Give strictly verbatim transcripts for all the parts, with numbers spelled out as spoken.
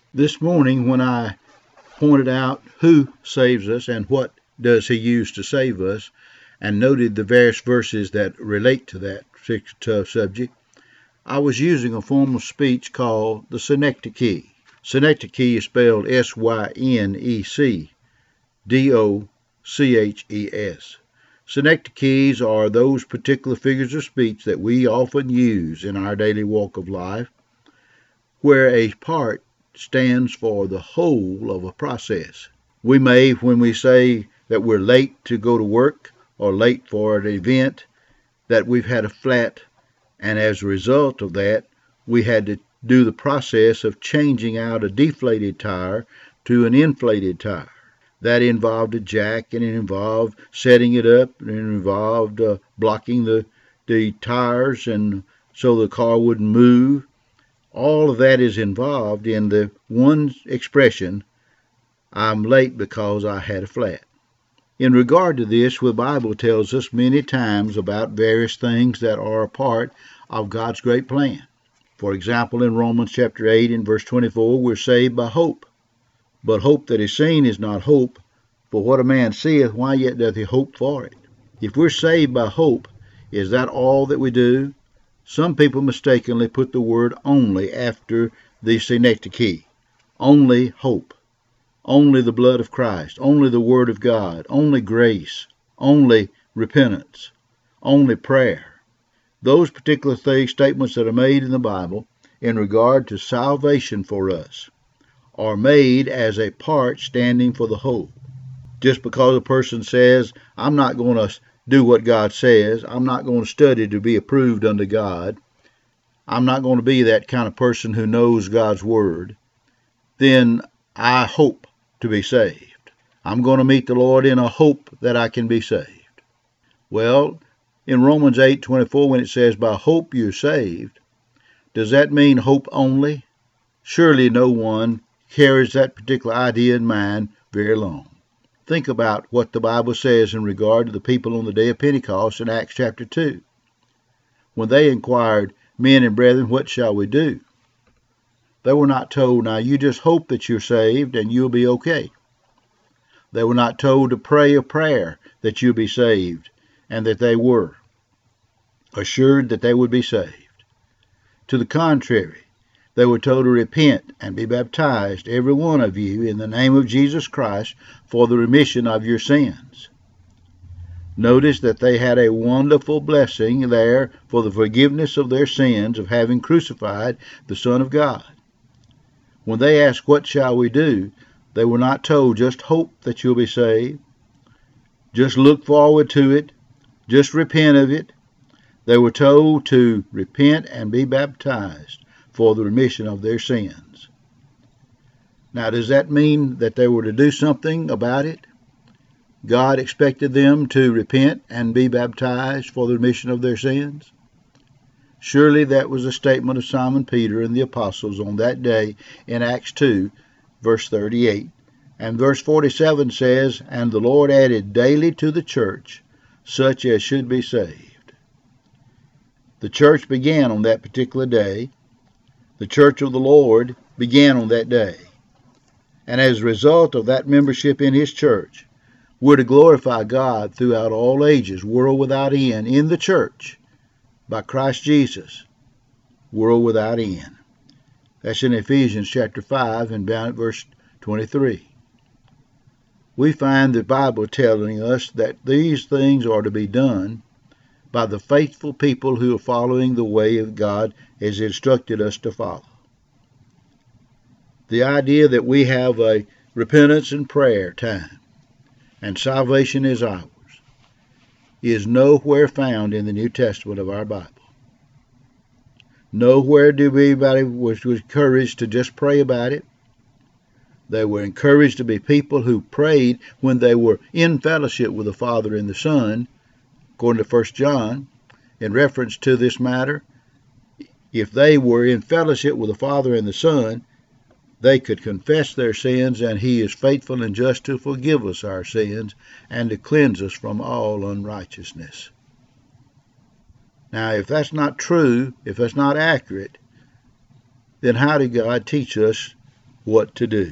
This morning when I pointed out who saves us and what does he use to save us, and noted the various verses that relate to that particular subject, I was using a form of speech called the synecdoche. Synecdoche is spelled S Y N E C D O C H E S. Synecdoches are those particular figures of speech that we often use in our daily walk of life, where a part stands for the whole of a process. We may, when we say that we're late to go to work or late for an event, that we've had a flat, and as a result of that, we had to do the process of changing out a deflated tire to an inflated tire. That involved a jack, and it involved setting it up, and it involved uh, blocking the, the tires and so the car wouldn't move. All of that is involved in the one expression, I'm late because I had a flat. In regard to this, the Bible tells us many times about various things that are a part of God's great plan. For example, in Romans chapter eight and verse twenty-four, we're saved by hope. But hope that is seen is not hope, for what a man seeth, why yet doth he hope for it? If we're saved by hope, is that all that we do? Some people mistakenly put the word only after the synecdoche. Only hope. Only the blood of Christ. Only the word of God. Only grace. Only repentance. Only prayer. Those particular things, statements that are made in the Bible in regard to salvation for us are made as a part standing for the whole. Just because a person says, I'm not going to do what God says, I'm not going to study to be approved unto God, I'm not going to be that kind of person who knows God's word, then I hope to be saved. I'm going to meet the Lord in a hope that I can be saved. Well, in Romans eight twenty-four, when it says, by hope you're saved, does that mean hope only? Surely no one carries that particular idea in mind very long. Think about what the Bible says in regard to the people on the day of Pentecost in Acts chapter two. When they inquired, men and brethren, what shall we do? They were not told, now you just hope that you're saved and you'll be okay. They were not told to pray a prayer that you'll be saved, and that they were assured that they would be saved. To the contrary, they were told to repent and be baptized, every one of you, in the name of Jesus Christ for the remission of your sins. Notice that they had a wonderful blessing there for the forgiveness of their sins of having crucified the Son of God. When they asked, what shall we do? They were not told, just hope that you'll be saved. Just look forward to it. Just repent of it. They were told to repent and be baptized for the remission of their sins. Now, does that mean that they were to do something about it? God expected them to repent and be baptized for the remission of their sins? Surely that was a statement of Simon Peter and the apostles on that day in Acts two, verse thirty-eight. And verse forty-seven says, and the Lord added daily to the church such as should be saved. The church began on that particular day. The church of the Lord began on that day. And as a result of that membership in his church, we're to glorify God throughout all ages, world without end, in the church, by Christ Jesus, world without end. That's in Ephesians chapter five and down at verse twenty-three. We find the Bible telling us that these things are to be done by the faithful people who are following the way of God as instructed us to follow. The idea that we have a repentance and prayer time and salvation is ours is nowhere found in the New Testament of our Bible. Nowhere did anybody was encouraged to just pray about it. They were encouraged to be people who prayed when they were in fellowship with the Father and the Son, according to First John, in reference to this matter. If they were in fellowship with the Father and the Son, they could confess their sins, and he is faithful and just to forgive us our sins and to cleanse us from all unrighteousness. Now, if that's not true, if that's not accurate, then how did God teach us what to do.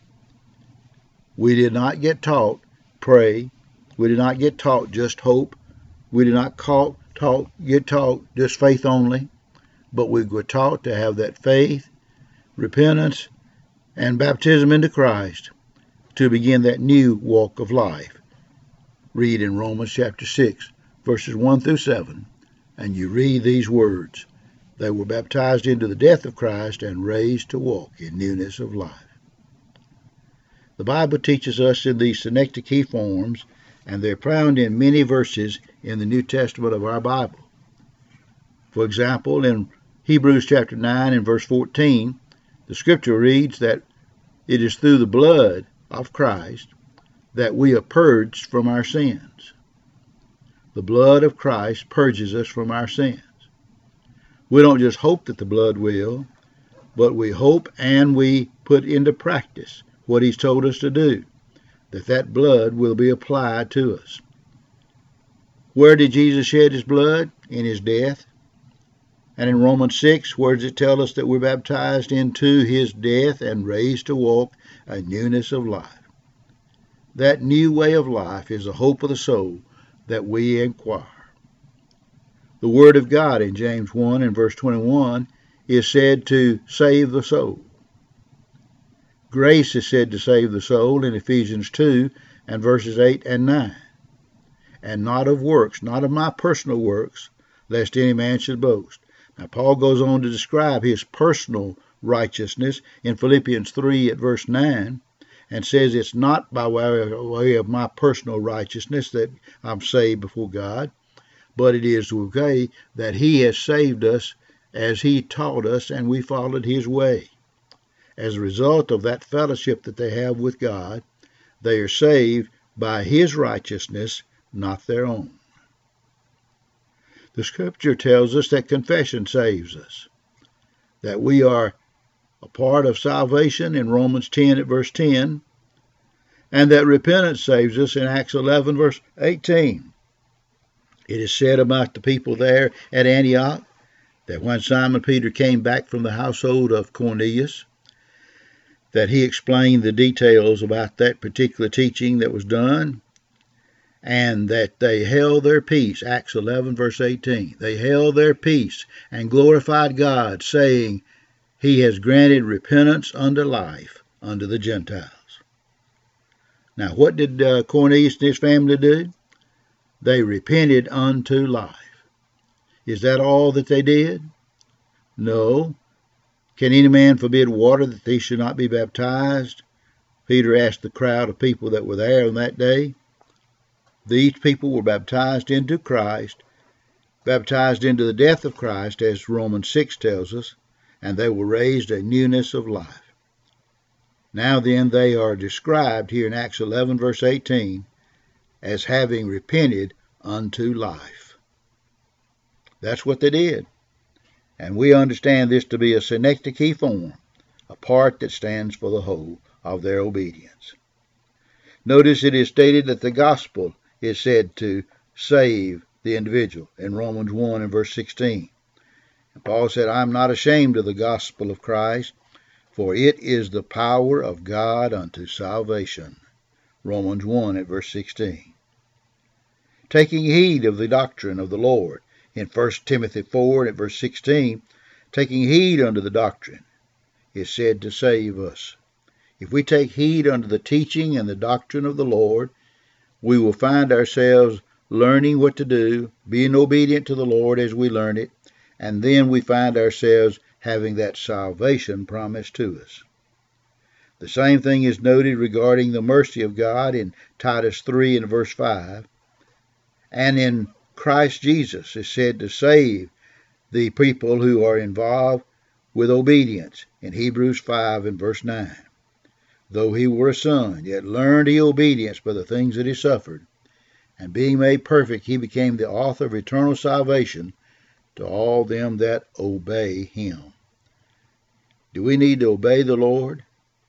We did not get taught pray. We did not get taught just hope. We did not call, taught, get taught just faith only, but we were taught to have that faith, repentance, and baptism into Christ to begin that new walk of life. Read in Romans chapter six, verses one through seven, and you read these words. They were baptized into the death of Christ and raised to walk in newness of life. The Bible teaches us in these synecdoche forms, and they're found in many verses in the New Testament of our Bible. For example, in Hebrews chapter nine and verse fourteen, the scripture reads that it is through the blood of Christ that we are purged from our sins. The blood of Christ purges us from our sins. We don't just hope that the blood will, but we hope and we put into practice what he's told us to do, that that blood will be applied to us. Where did Jesus shed his blood? In his death. And in Romans six, where does it tell us that we're baptized into his death and raised to walk a newness of life? That new way of life is the hope of the soul that we inquire. The Word of God in James one and verse twenty-one is said to save the soul. Grace is said to save the soul in Ephesians two and verses eight and nine. And not of works, not of my personal works, lest any man should boast. Now Paul goes on to describe his personal righteousness in Philippians three at verse nine, and says it's not by way of my personal righteousness that I'm saved before God, but it is the way that he has saved us as he taught us and we followed his way. As a result of that fellowship that they have with God, they are saved by his righteousness, not their own. The scripture tells us that confession saves us, that we are a part of salvation in Romans ten at verse ten, and that repentance saves us in Acts eleven verse eighteen. It is said about the people there at Antioch that when Simon Peter came back from the household of Cornelius, that he explained the details about that particular teaching that was done, and that they held their peace. Acts eleven verse eighteen. They held their peace and glorified God, saying, he has granted repentance unto life unto the Gentiles. Now, what did uh, Cornelius and his family do? They repented unto life. Is that all that they did? No. Can any man forbid water that he should not be baptized? Peter asked the crowd of people that were there on that day. These people were baptized into Christ, baptized into the death of Christ, as Romans six tells us, and they were raised a newness of life. Now then, they are described here in Acts eleven verse eighteen as having repented unto life. That's what they did. And we understand this to be a synecdoche form, a part that stands for the whole of their obedience. Notice it is stated that the gospel is said to save the individual in Romans one and verse sixteen. And Paul said, I am not ashamed of the gospel of Christ, for it is the power of God unto salvation. Romans one at verse sixteen. Taking heed of the doctrine of the Lord in First Timothy four at verse sixteen, taking heed unto the doctrine is said to save us. If we take heed unto the teaching and the doctrine of the Lord, we will find ourselves learning what to do, being obedient to the Lord as we learn it, and then we find ourselves having that salvation promised to us. The same thing is noted regarding the mercy of God in Titus three and verse five, and in Christ Jesus is said to save the people who are involved with obedience in Hebrews five and verse nine. Though he were a son, yet learned he obedience by the things that he suffered, and being made perfect, he became the author of eternal salvation to all them that obey him. Do we need to obey the Lord?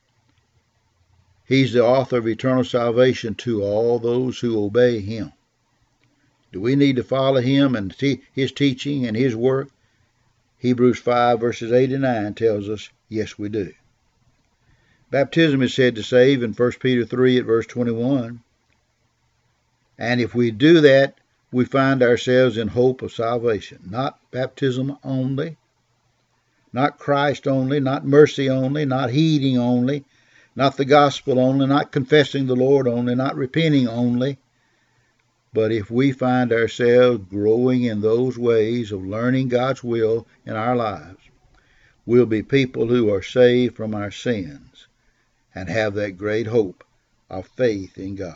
He's the author of eternal salvation to all those who obey him. Do we need to follow him and his teaching and his work? Hebrews five verses eight and nine tells us, yes, we do. Baptism is said to save in First Peter three at verse twenty-one. And if we do that, we find ourselves in hope of salvation. Not baptism only, not Christ only, not mercy only, not heeding only, not the gospel only, not confessing the Lord only, not repenting only. But if we find ourselves growing in those ways of learning God's will in our lives, we'll be people who are saved from our sins and have that great hope of faith in God.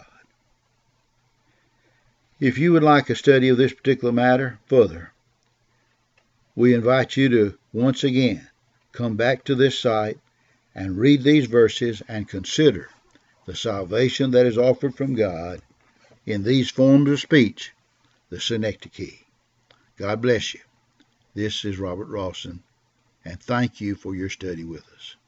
If you would like a study of this particular matter further, we invite you to once again come back to this site and read these verses and consider the salvation that is offered from God in these forms of speech, the Synecdoche. God bless you. This is Robert Rawson, and thank you for your study with us.